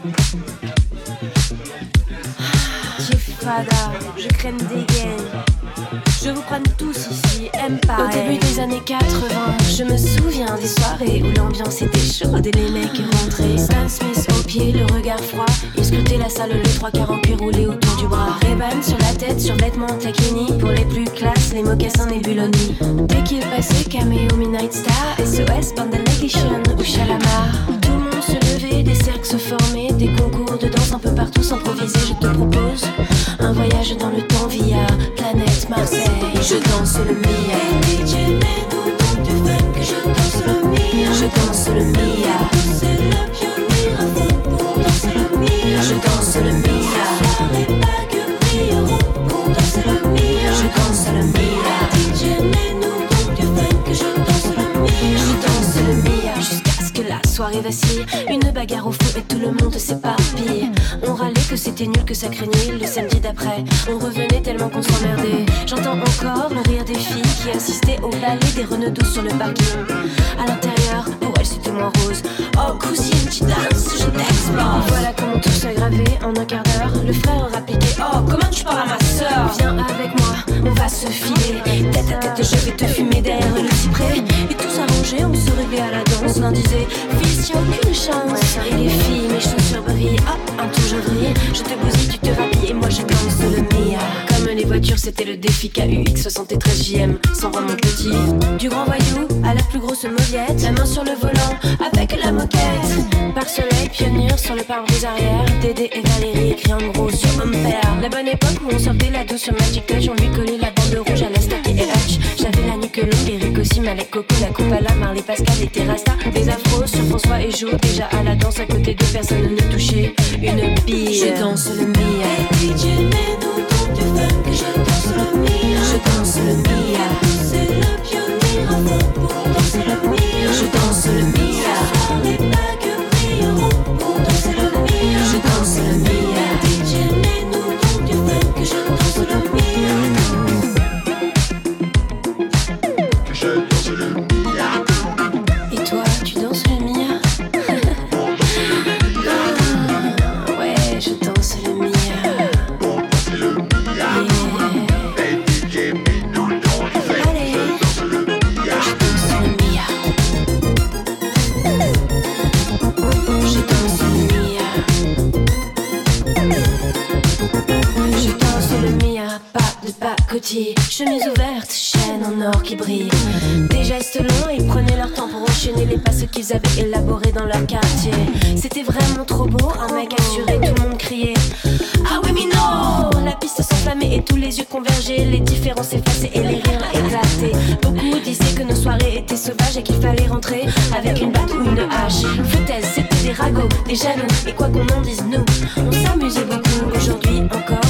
Fada, je crème des gaines. Je vous prenne tous ici, Empire. Au début des années 80, je me souviens des soirées où l'ambiance était chaude et les mecs rentraient. Stan Smith au pied, le regard froid. Ils scrutaient la salle, les trois quarts en cuir roulé autour du bras. Ray-Ban sur la tête, survêtement taquini. Pour les plus classes, les mocassins Nebuloni. Dès qu'il passait, Cameo, Midnight Star, SOS, Band Delegation ou Shalamar. Tout le monde se levait, des cercles se formaient, des concours de danse un peu partout s'improvisaient. Je te propose un voyage dans le temps via planète Marseille. Je danse le Mia. DJ mets-nous dans du funk. Je danse le Mia. Je danse le Mia. C'est la pionnière à fond pour danser le Mia. Je danse le Mia. Les bagues brilleront pour danser le Mia. Je danse le Mia. DJ mets-nous dans du funk. Je danse le Mia. Je danse le Mia. Jusqu'à ce que la soirée vacille. Une bagarre au fond et tout le monde s'éparpille. On râlait que c'était nul, que ça craignait. Le samedi d'après, on revenait tellement qu'on s'emmerdait. J'entends encore le rire des filles qui assistaient au ballet des renauds sur le parking. À l'intérieur, pour elles c'était moins rose. Oh cousine, tu danses, je t'explose. Voilà comment tout s'aggravait en un quart d'heure. Le frère rappliquait, oh comment tu parles à ma soeur. Viens avec moi, on va se filer. Tête à tête, je vais te fumer derrière le cyprès. Et tout s'arrangeait, on se réveillait à la danse. L'un disait, fils, y'a aucune chance. Et les filles, mes chaussures brillent, hop, un tour je vrille. Je te bousille, tu te rhabilles et moi je danse le Mia. Comme les voitures, c'était le défi KUX 73 JM, sans rendre mon petit. Du grand voyou à la plus grosse mauviette, la main sur le volant avec la moquette. Par soleil, pionnière sur le pare-brise arrière. Dédé et Valérie écrit en gros sur Ampère. La bonne époque où on sortait la douce sur Magic Touch. On lui collait la bande rouge à la Stack et Hutch. J'avais la nuque longue, Eric aussi, Malek, Coco, la coupe à la Marley, Pascal et Terrasta. Des afros sur François et Jo. Déjà à la danse à côté de personne ne touchait une bille. Je danse le Mia. DJ mets-nous dans du funk. Je danse le Mia. Je danse le Mia. C'est la pionnière à fond pour danser le Mia. Je danse le Mia. Les bagues brilleront pour danser le Mia. Je danse le Mia. DJ mets-nous dans du funk. Je danse le Mia. Je danse le Mia. Et toi, tu danses le Mia? Ouais, je danse le Mia. Chemise ouverte, chaîne en or qui brille. Des gestes longs, ils prenaient leur temps pour enchaîner les passes qu'ils avaient élaborés dans leur quartier. C'était vraiment trop beau, un mec assuré, tout le monde criait ah oui mais non. La piste s'enflammait et tous les yeux convergeaient. Les différences s'effaçaient et les rires éclataient. Beaucoup disaient que nos soirées étaient sauvages et qu'il fallait rentrer avec une batte ou une hache. Foutaise, c'était des ragots, des jaloux. Et quoi qu'on en dise nous, on s'amusait beaucoup. Aujourd'hui encore